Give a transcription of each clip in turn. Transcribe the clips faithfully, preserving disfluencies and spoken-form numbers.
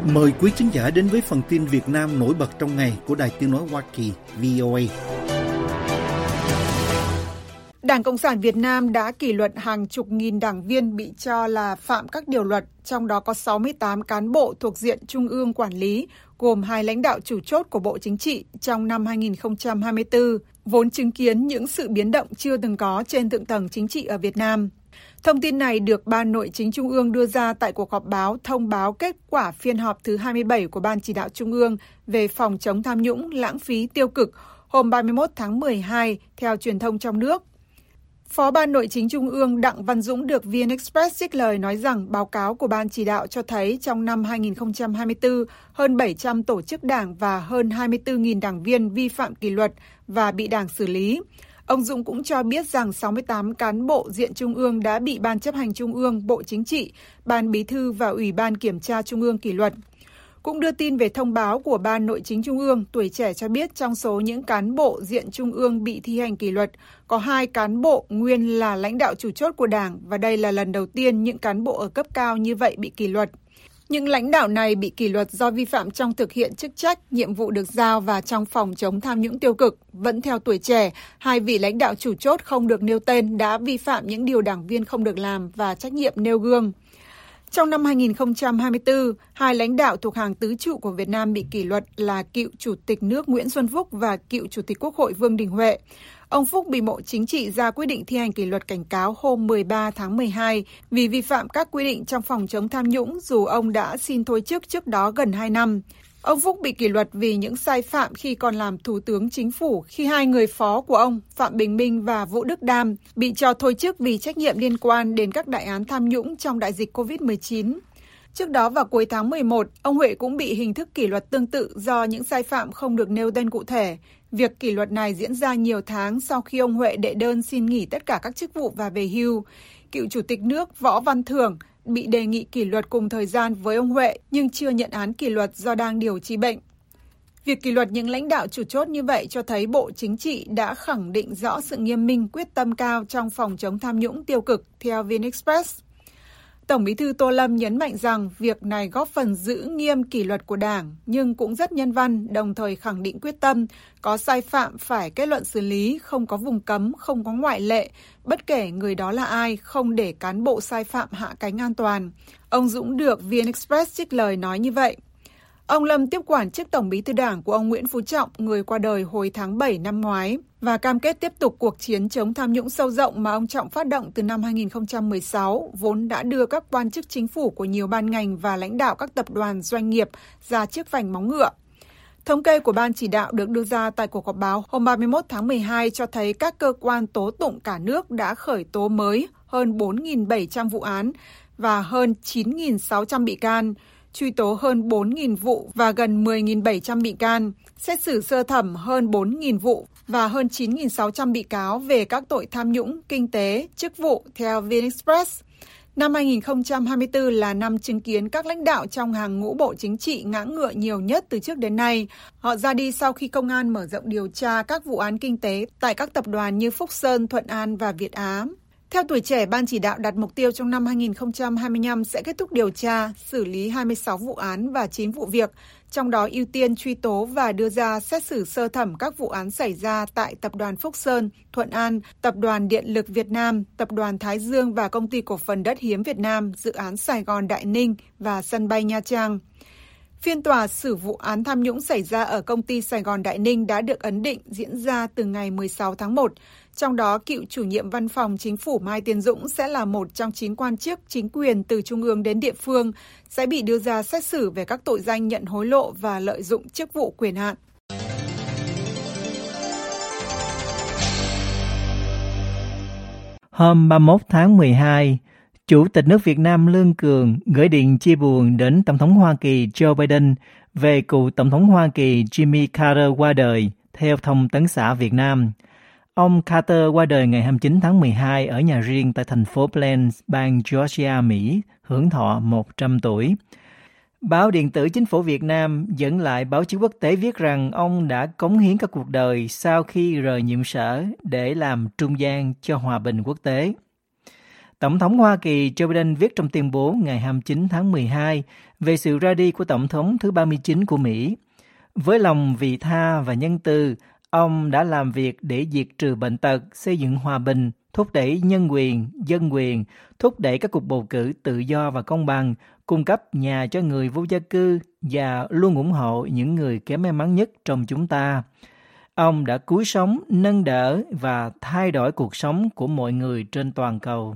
Mời quý khán giả đến với phần tin Việt Nam nổi bật trong ngày của Đài Tiếng nói Hoa Kỳ vê o a. Đảng Cộng sản Việt Nam đã kỷ luật hàng chục nghìn đảng viên bị cho là phạm các điều luật, trong đó có sáu mươi tám cán bộ thuộc diện Trung ương quản lý, gồm hai lãnh đạo chủ chốt của Bộ Chính trị trong năm hai nghìn không trăm hai mươi tư, vốn chứng kiến những sự biến động chưa từng có trên thượng tầng chính trị ở Việt Nam. Thông tin này được Ban Nội chính Trung ương đưa ra tại cuộc họp báo thông báo kết quả phiên họp thứ hai mươi bảy của Ban Chỉ đạo Trung ương về phòng chống tham nhũng, lãng phí, tiêu cực hôm ba mươi mốt tháng mười hai theo truyền thông trong nước. Phó Ban Nội chính Trung ương Đặng Văn Dũng được vê en Express trích lời nói rằng báo cáo của Ban Chỉ đạo cho thấy trong năm hai nghìn không trăm hai mươi tư, hơn bảy trăm tổ chức đảng và hơn hai mươi tư nghìn đảng viên vi phạm kỷ luật và bị đảng xử lý. Ông Dũng cũng cho biết rằng sáu mươi tám cán bộ diện Trung ương đã bị Ban Chấp hành Trung ương, Bộ Chính trị, Ban Bí thư và Ủy ban Kiểm tra Trung ương kỷ luật. Cũng đưa tin về thông báo của Ban Nội chính Trung ương, Tuổi Trẻ cho biết trong số những cán bộ diện Trung ương bị thi hành kỷ luật, có hai cán bộ nguyên là lãnh đạo chủ chốt của Đảng và đây là lần đầu tiên những cán bộ ở cấp cao như vậy bị kỷ luật. Những lãnh đạo này bị kỷ luật do vi phạm trong thực hiện chức trách, nhiệm vụ được giao và trong phòng chống tham nhũng tiêu cực. Vẫn theo Tuổi Trẻ, hai vị lãnh đạo chủ chốt không được nêu tên đã vi phạm những điều đảng viên không được làm và trách nhiệm nêu gương. Trong năm hai nghìn không trăm hai mươi tư, hai lãnh đạo thuộc hàng tứ trụ của Việt Nam bị kỷ luật là cựu Chủ tịch nước Nguyễn Xuân Phúc và cựu Chủ tịch Quốc hội Vương Đình Huệ. Ông Phúc bị Bộ Chính trị ra quyết định thi hành kỷ luật cảnh cáo hôm mười ba tháng mười hai vì vi phạm các quy định trong phòng chống tham nhũng dù ông đã xin thôi chức trước đó gần hai năm. Ông Phúc bị kỷ luật vì những sai phạm khi còn làm Thủ tướng Chính phủ khi hai người phó của ông, Phạm Bình Minh và Vũ Đức Đam, bị cho thôi chức vì trách nhiệm liên quan đến các đại án tham nhũng trong đại dịch covid mười chín. Trước đó vào cuối tháng mười một, ông Huệ cũng bị hình thức kỷ luật tương tự do những sai phạm không được nêu tên cụ thể. Việc kỷ luật này diễn ra nhiều tháng sau khi ông Huệ đệ đơn xin nghỉ tất cả các chức vụ và về hưu. Cựu Chủ tịch nước Võ Văn Thưởng bị đề nghị kỷ luật cùng thời gian với ông Huệ nhưng chưa nhận án kỷ luật do đang điều trị bệnh. Việc kỷ luật những lãnh đạo chủ chốt như vậy cho thấy Bộ Chính trị đã khẳng định rõ sự nghiêm minh, quyết tâm cao trong phòng chống tham nhũng tiêu cực, theo vê en Express. Tổng Bí thư Tô Lâm nhấn mạnh rằng việc này góp phần giữ nghiêm kỷ luật của Đảng, nhưng cũng rất nhân văn, đồng thời khẳng định quyết tâm, có sai phạm phải kết luận xử lý, không có vùng cấm, không có ngoại lệ, bất kể người đó là ai, không để cán bộ sai phạm hạ cánh an toàn. Ông Dũng được vê en Express trích lời nói như vậy. Ông Lâm tiếp quản chức Tổng Bí thư Đảng của ông Nguyễn Phú Trọng, người qua đời hồi tháng bảy năm ngoái, và cam kết tiếp tục cuộc chiến chống tham nhũng sâu rộng mà ông Trọng phát động từ năm hai nghìn không trăm mười sáu, vốn đã đưa các quan chức chính phủ của nhiều ban ngành và lãnh đạo các tập đoàn doanh nghiệp ra chiếc vành móng ngựa. Thống kê của Ban Chỉ đạo được đưa ra tại cuộc họp báo hôm ba mươi mốt tháng mười hai cho thấy các cơ quan tố tụng cả nước đã khởi tố mới hơn bốn nghìn bảy trăm vụ án và hơn chín nghìn sáu trăm bị can, truy tố hơn bốn nghìn vụ và gần mười nghìn bảy trăm bị can, xét xử sơ thẩm hơn bốn nghìn vụ và hơn chín nghìn sáu trăm bị cáo về các tội tham nhũng, kinh tế, chức vụ, theo vê en Express. Năm hai nghìn không trăm hai mươi tư là năm chứng kiến các lãnh đạo trong hàng ngũ Bộ Chính trị ngã ngựa nhiều nhất từ trước đến nay. Họ ra đi sau khi công an mở rộng điều tra các vụ án kinh tế tại các tập đoàn như Phúc Sơn, Thuận An và Việt Á. Theo Tuổi Trẻ, Ban Chỉ đạo đặt mục tiêu trong năm hai nghìn không trăm hai mươi lăm sẽ kết thúc điều tra, xử lý hai mươi sáu vụ án và chín vụ việc, trong đó ưu tiên truy tố và đưa ra xét xử sơ thẩm các vụ án xảy ra tại Tập đoàn Phúc Sơn, Thuận An, Tập đoàn Điện lực Việt Nam, Tập đoàn Thái Dương và Công ty Cổ phần Đất hiếm Việt Nam, dự án Sài Gòn Đại Ninh và sân bay Nha Trang. Phiên tòa xử vụ án tham nhũng xảy ra ở công ty Sài Gòn Đại Ninh đã được ấn định diễn ra từ ngày mười sáu tháng một. Trong đó, cựu chủ nhiệm văn phòng chính phủ Mai Tiến Dũng sẽ là một trong chín quan chức chính quyền từ trung ương đến địa phương, sẽ bị đưa ra xét xử về các tội danh nhận hối lộ và lợi dụng chức vụ quyền hạn. Hôm ba mươi mốt tháng mười hai, Chủ tịch nước Việt Nam Lương Cường gửi điện chia buồn đến Tổng thống Hoa Kỳ Joe Biden về cựu Tổng thống Hoa Kỳ Jimmy Carter qua đời, theo Thông tấn xã Việt Nam. Ông Carter qua đời ngày hai mươi chín tháng mười hai ở nhà riêng tại thành phố Plains, bang Georgia, Mỹ, hưởng thọ một trăm tuổi. Báo điện tử Chính phủ Việt Nam dẫn lại báo chí quốc tế viết rằng ông đã cống hiến cả cuộc đời sau khi rời nhiệm sở để làm trung gian cho hòa bình quốc tế. Tổng thống Hoa Kỳ Joe Biden viết trong tuyên bố ngày hai mươi chín tháng mười hai về sự ra đi của Tổng thống thứ ba mươi chín của Mỹ. Với lòng vị tha và nhân từ, ông đã làm việc để diệt trừ bệnh tật, xây dựng hòa bình, thúc đẩy nhân quyền, dân quyền, thúc đẩy các cuộc bầu cử tự do và công bằng, cung cấp nhà cho người vô gia cư và luôn ủng hộ những người kém may mắn nhất trong chúng ta. Ông đã cứu sống, nâng đỡ và thay đổi cuộc sống của mọi người trên toàn cầu.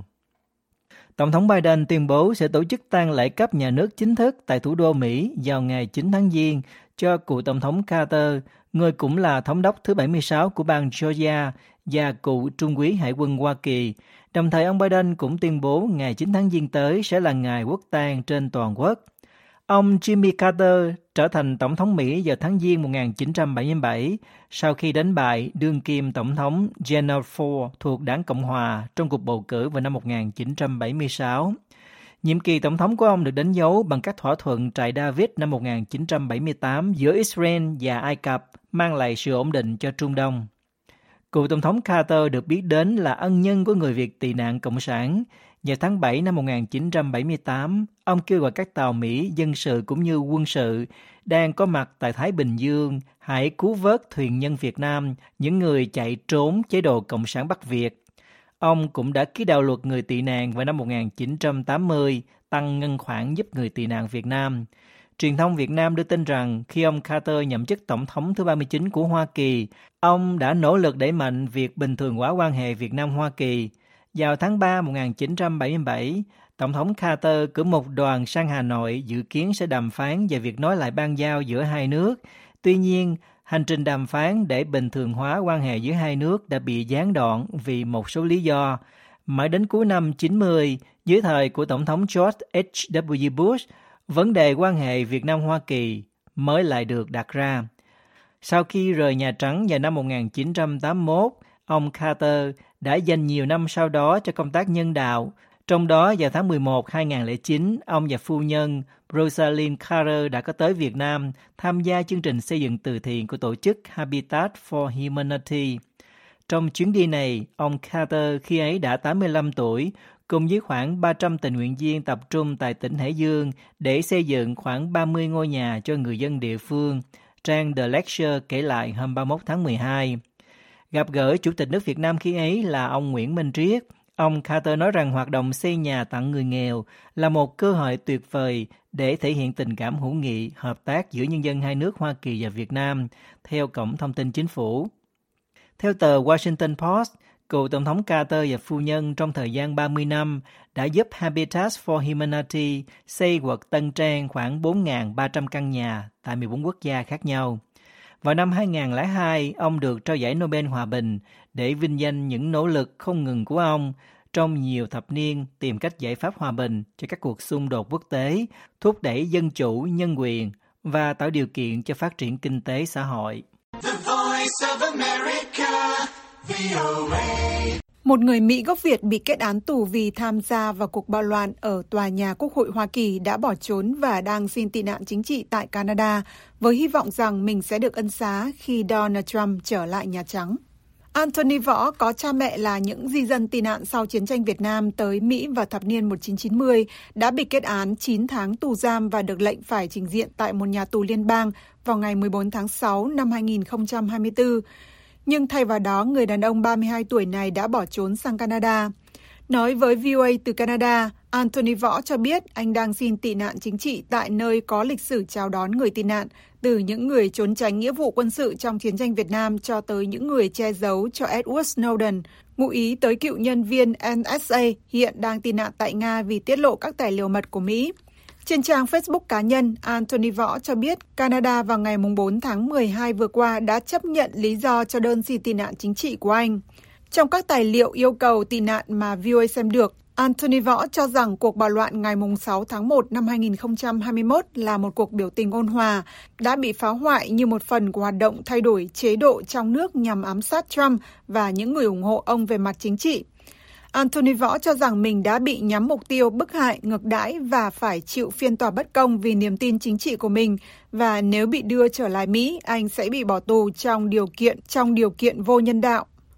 Tổng thống Biden tuyên bố sẽ tổ chức tang lễ cấp nhà nước chính thức tại thủ đô Mỹ vào ngày chín tháng Giêng cho cựu Tổng thống Carter, người cũng là thống đốc thứ bảy mươi sáu của bang Georgia và cựu trung úy Hải quân Hoa Kỳ. Đồng thời ông Biden cũng tuyên bố ngày chín tháng Giêng tới sẽ là ngày quốc tang trên toàn quốc. Ông Jimmy Carter trở thành Tổng thống Mỹ vào tháng Giêng một nghìn chín trăm bảy mươi bảy sau khi đánh bại đương kim Tổng thống Gerald Ford thuộc đảng Cộng Hòa trong cuộc bầu cử vào năm một nghìn chín trăm bảy mươi sáu. Nhiệm kỳ Tổng thống của ông được đánh dấu bằng các thỏa thuận Trại David năm một nghìn chín trăm bảy mươi tám giữa Israel và Ai Cập, mang lại sự ổn định cho Trung Đông. Cựu Tổng thống Carter được biết đến là ân nhân của người Việt tị nạn Cộng sản. Vào tháng bảy năm một nghìn chín trăm bảy mươi tám, ông kêu gọi các tàu Mỹ dân sự cũng như quân sự đang có mặt tại Thái Bình Dương hãy cứu vớt thuyền nhân Việt Nam, những người chạy trốn chế độ Cộng sản Bắc Việt. Ông cũng đã ký đạo luật người tị nạn vào năm một nghìn chín trăm tám mươi, tăng ngân khoản giúp người tị nạn Việt Nam. Truyền thông Việt Nam đưa tin rằng khi ông Carter nhậm chức Tổng thống thứ ba mươi chín của Hoa Kỳ, ông đã nỗ lực đẩy mạnh việc bình thường hóa quan hệ Việt Nam-Hoa Kỳ. Vào tháng ba năm một nghìn chín trăm bảy mươi bảy, Tổng thống Carter cử một đoàn sang Hà Nội dự kiến sẽ đàm phán về việc nối lại bang giao giữa hai nước. Tuy nhiên, hành trình đàm phán để bình thường hóa quan hệ giữa hai nước đã bị gián đoạn vì một số lý do. Mãi đến cuối năm chín mươi, dưới thời của Tổng thống George H W Bush, vấn đề quan hệ Việt Nam-Hoa Kỳ mới lại được đặt ra. Sau khi rời Nhà Trắng vào năm một nghìn chín trăm tám mươi mốt, ông Carter đã dành nhiều năm sau đó cho công tác nhân đạo. Trong đó, vào tháng mười một năm hai nghìn không trăm lẻ chín, ông và phu nhân Rosalind Carter đã có tới Việt Nam tham gia chương trình xây dựng từ thiện của tổ chức Habitat for Humanity. Trong chuyến đi này, ông Carter khi ấy đã tám mươi lăm tuổi, cùng với khoảng ba trăm tình nguyện viên tập trung tại tỉnh Hải Dương để xây dựng khoảng ba mươi ngôi nhà cho người dân địa phương. Trang The Lecture kể lại hôm ba mươi mốt tháng mười hai. Gặp gỡ Chủ tịch nước Việt Nam khi ấy là ông Nguyễn Minh Triết. Ông Carter nói rằng hoạt động xây nhà tặng người nghèo là một cơ hội tuyệt vời để thể hiện tình cảm hữu nghị, hợp tác giữa nhân dân hai nước Hoa Kỳ và Việt Nam, theo Cổng Thông tin Chính phủ. Theo tờ Washington Post, cựu Tổng thống Carter và phu nhân trong thời gian ba mươi năm đã giúp Habitat for Humanity xây quận Tân Trang khoảng bốn nghìn ba trăm căn nhà tại mười bốn quốc gia khác nhau. Vào năm hai nghìn không trăm lẻ hai, ông được trao giải Nobel Hòa bình để vinh danh những nỗ lực không ngừng của ông trong nhiều thập niên tìm cách giải pháp hòa bình cho các cuộc xung đột quốc tế, thúc đẩy dân chủ, nhân quyền và tạo điều kiện cho phát triển kinh tế xã hội. The Voice of America, V O A. Một người Mỹ gốc Việt bị kết án tù vì tham gia vào cuộc bạo loạn ở tòa nhà Quốc hội Hoa Kỳ đã bỏ trốn và đang xin tị nạn chính trị tại Canada với hy vọng rằng mình sẽ được ân xá khi Donald Trump trở lại Nhà Trắng. Anthony Võ có cha mẹ là những di dân tị nạn sau chiến tranh Việt Nam tới Mỹ vào thập niên một nghìn chín trăm chín mươi, đã bị kết án chín tháng tù giam và được lệnh phải trình diện tại một nhà tù liên bang vào ngày mười bốn tháng sáu năm hai nghìn không trăm hai mươi tư. Nhưng thay vào đó, người đàn ông ba mươi hai tuổi này đã bỏ trốn sang Canada. Nói với vê o a từ Canada, Anthony Võ cho biết anh đang xin tị nạn chính trị tại nơi có lịch sử chào đón người tị nạn, từ những người trốn tránh nghĩa vụ quân sự trong chiến tranh Việt Nam cho tới những người che giấu cho Edward Snowden, ngụ ý tới cựu nhân viên en ét a hiện đang tị nạn tại Nga vì tiết lộ các tài liệu mật của Mỹ. Trên trang Facebook cá nhân, Anthony Võ cho biết Canada vào ngày bốn tháng mười hai vừa qua đã chấp nhận lý do cho đơn xin tị nạn chính trị của anh. Trong các tài liệu yêu cầu tị nạn mà vê o a xem được, Anthony Võ cho rằng cuộc bạo loạn ngày sáu tháng một năm hai nghìn không trăm hai mươi mốt là một cuộc biểu tình ôn hòa, đã bị phá hoại như một phần của hoạt động thay đổi chế độ trong nước nhằm ám sát Trump và những người ủng hộ ông về mặt chính trị. Anthony Võ cho rằng mình đã bị nhắm mục tiêu bức hại, ngược đãi và phải chịu phiên tòa bất công vì niềm tin chính trị của mình, và nếu bị đưa trở lại Mỹ, anh sẽ bị bỏ tù trong điều kiện trong điều kiện vô nhân đạo.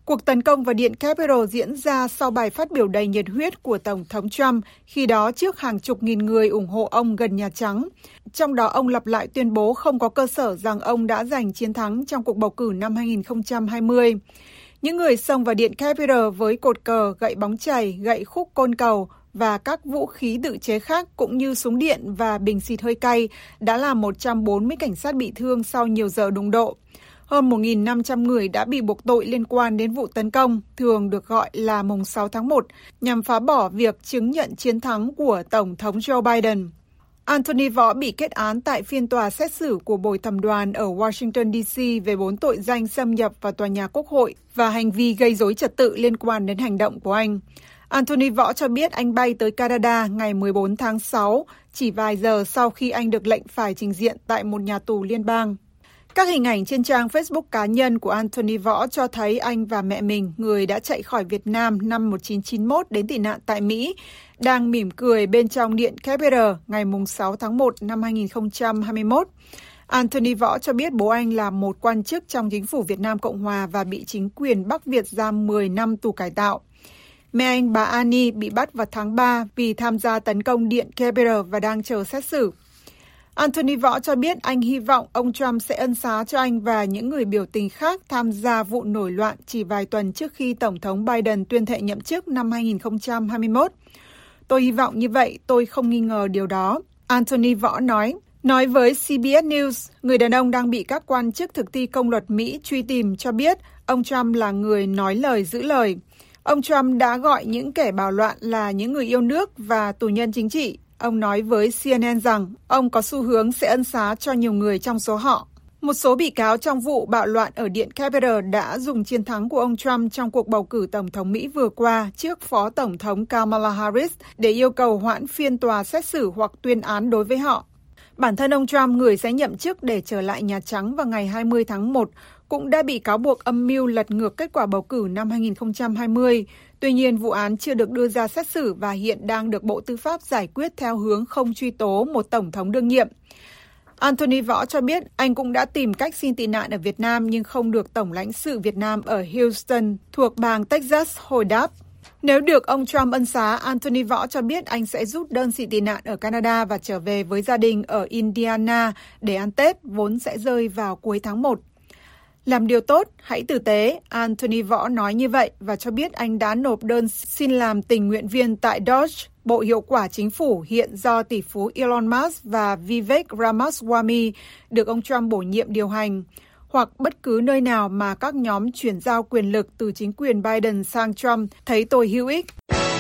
Cuộc tấn công vào Điện Capitol diễn ra sau bài phát biểu đầy nhiệt huyết của Tổng thống Trump, khi đó trước hàng chục nghìn người ủng hộ ông gần Nhà Trắng. Trong đó ông lặp lại tuyên bố không có cơ sở rằng ông đã giành chiến thắng trong cuộc bầu cử năm hai nghìn không trăm hai mươi. Những người xông vào Điện Capitol với cột cờ, gậy bóng chày, gậy khúc côn cầu và các vũ khí tự chế khác cũng như súng điện và bình xịt hơi cay đã làm một trăm bốn mươi cảnh sát bị thương sau nhiều giờ đụng độ. Hơn một nghìn năm trăm người đã bị buộc tội liên quan đến vụ tấn công, thường được gọi là mùng sáu tháng một, nhằm phá bỏ việc chứng nhận chiến thắng của Tổng thống Joe Biden. Anthony Võ bị kết án tại phiên tòa xét xử của bồi thẩm đoàn ở Washington, D C về bốn tội danh xâm nhập vào tòa nhà Quốc hội và hành vi gây rối trật tự liên quan đến hành động của anh. Anthony Võ cho biết anh bay tới Canada ngày mười bốn tháng sáu, chỉ vài giờ sau khi anh được lệnh phải trình diện tại một nhà tù liên bang. Các hình ảnh trên trang Facebook cá nhân của Anthony Võ cho thấy anh và mẹ mình, người đã chạy khỏi Việt Nam năm một nghìn chín trăm chín mươi mốt đến tị nạn tại Mỹ, đang mỉm cười bên trong Điện Capitol ngày sáu tháng một năm hai nghìn không trăm hai mươi mốt. Anthony Võ cho biết bố anh là một quan chức trong chính phủ Việt Nam Cộng Hòa và bị chính quyền Bắc Việt giam mười năm tù cải tạo. Mẹ anh, bà Annie, bị bắt vào tháng ba vì tham gia tấn công Điện Capitol và đang chờ xét xử. Anthony Võ cho biết anh hy vọng ông Trump sẽ ân xá cho anh và những người biểu tình khác tham gia vụ nổi loạn chỉ vài tuần trước khi Tổng thống Biden tuyên thệ nhậm chức năm hai nghìn không trăm hai mươi mốt. Tôi hy vọng như vậy, tôi không nghi ngờ điều đó, Anthony Võ nói. Nói với C B S News, người đàn ông đang bị các quan chức thực thi công luật Mỹ truy tìm cho biết ông Trump là người nói lời giữ lời. Ông Trump đã gọi những kẻ bạo loạn là những người yêu nước và tù nhân chính trị. Ông nói với C N N rằng ông có xu hướng sẽ ân xá cho nhiều người trong số họ. Một số bị cáo trong vụ bạo loạn ở Điện Capitol đã dùng chiến thắng của ông Trump trong cuộc bầu cử Tổng thống Mỹ vừa qua trước Phó Tổng thống Kamala Harris để yêu cầu hoãn phiên tòa xét xử hoặc tuyên án đối với họ. Bản thân ông Trump, người sẽ nhậm chức để trở lại Nhà Trắng vào ngày hai mươi tháng một, cũng đã bị cáo buộc âm mưu lật ngược kết quả bầu cử năm hai nghìn không trăm hai mươi. Tuy nhiên, vụ án chưa được đưa ra xét xử và hiện đang được Bộ Tư pháp giải quyết theo hướng không truy tố một tổng thống đương nhiệm. Anthony Võ cho biết anh cũng đã tìm cách xin tị nạn ở Việt Nam nhưng không được Tổng lãnh sự Việt Nam ở Houston thuộc bang Texas hồi đáp. Nếu được ông Trump ân xá, Anthony Võ cho biết anh sẽ rút đơn xin tị nạn ở Canada và trở về với gia đình ở Indiana để ăn Tết, vốn sẽ rơi vào cuối tháng một. Làm điều tốt, hãy tử tế, Anthony Võ nói như vậy và cho biết anh đã nộp đơn xin làm tình nguyện viên tại Dodge, bộ hiệu quả chính phủ hiện do tỷ phú Elon Musk và Vivek Ramaswamy được ông Trump bổ nhiệm điều hành, hoặc bất cứ nơi nào mà các nhóm chuyển giao quyền lực từ chính quyền Biden sang Trump thấy tôi hữu ích.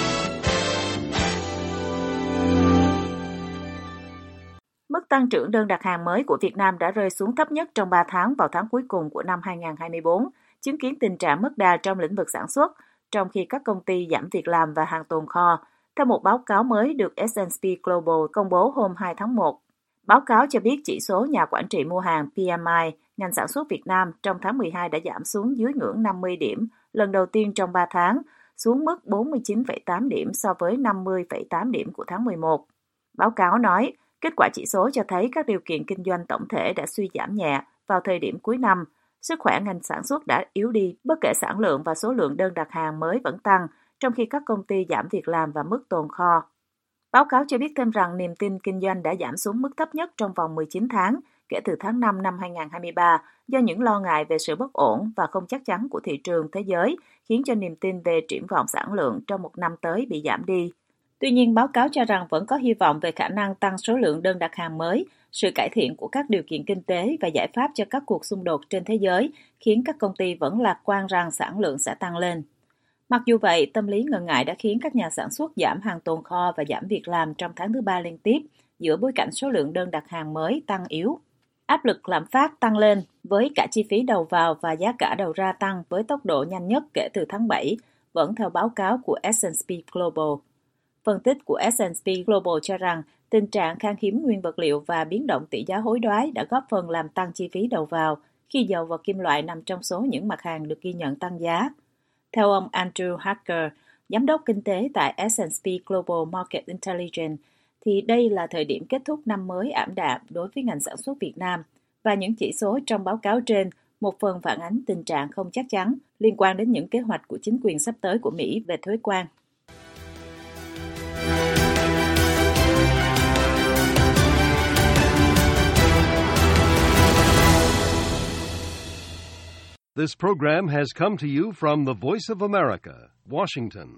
Mức tăng trưởng đơn đặt hàng mới của Việt Nam đã rơi xuống thấp nhất trong ba tháng vào tháng cuối cùng của năm hai nghìn không trăm hai mươi tư, chứng kiến tình trạng mất đà trong lĩnh vực sản xuất, trong khi các công ty giảm việc làm và hàng tồn kho, theo một báo cáo mới được S and P Global công bố hôm hai tháng một. Báo cáo cho biết chỉ số nhà quản trị mua hàng P M I, ngành sản xuất Việt Nam trong tháng mười hai đã giảm xuống dưới ngưỡng năm mươi điểm, lần đầu tiên trong ba tháng, xuống mức bốn mươi chín phẩy tám điểm so với năm mươi phẩy tám điểm của tháng mười một. Báo cáo nói, kết quả chỉ số cho thấy các điều kiện kinh doanh tổng thể đã suy giảm nhẹ vào thời điểm cuối năm. Sức khỏe ngành sản xuất đã yếu đi, bất kể sản lượng và số lượng đơn đặt hàng mới vẫn tăng, trong khi các công ty giảm việc làm và mức tồn kho. Báo cáo cho biết thêm rằng niềm tin kinh doanh đã giảm xuống mức thấp nhất trong vòng mười chín tháng, kể từ tháng năm năm hai nghìn không trăm hai mươi ba, do những lo ngại về sự bất ổn và không chắc chắn của thị trường thế giới, khiến cho niềm tin về triển vọng sản lượng trong một năm tới bị giảm đi. Tuy nhiên, báo cáo cho rằng vẫn có hy vọng về khả năng tăng số lượng đơn đặt hàng mới, sự cải thiện của các điều kiện kinh tế và giải pháp cho các cuộc xung đột trên thế giới, khiến các công ty vẫn lạc quan rằng sản lượng sẽ tăng lên. Mặc dù vậy, tâm lý ngần ngại đã khiến các nhà sản xuất giảm hàng tồn kho và giảm việc làm trong tháng thứ ba liên tiếp, giữa bối cảnh số lượng đơn đặt hàng mới tăng yếu. Áp lực lạm phát tăng lên với cả chi phí đầu vào và giá cả đầu ra tăng với tốc độ nhanh nhất kể từ tháng bảy, vẫn theo báo cáo của S and P Global. Phân tích của S and P Global cho rằng tình trạng khan hiếm nguyên vật liệu và biến động tỷ giá hối đoái đã góp phần làm tăng chi phí đầu vào khi dầu và kim loại nằm trong số những mặt hàng được ghi nhận tăng giá. Theo ông Andrew Hacker, giám đốc kinh tế tại S and P Global Market Intelligence, thì đây là thời điểm kết thúc năm mới ảm đạm đối với ngành sản xuất Việt Nam và những chỉ số trong báo cáo trên một phần phản ánh tình trạng không chắc chắn liên quan đến những kế hoạch của chính quyền sắp tới của Mỹ về thuế quan. This program has come to you from the Voice of America, Washington.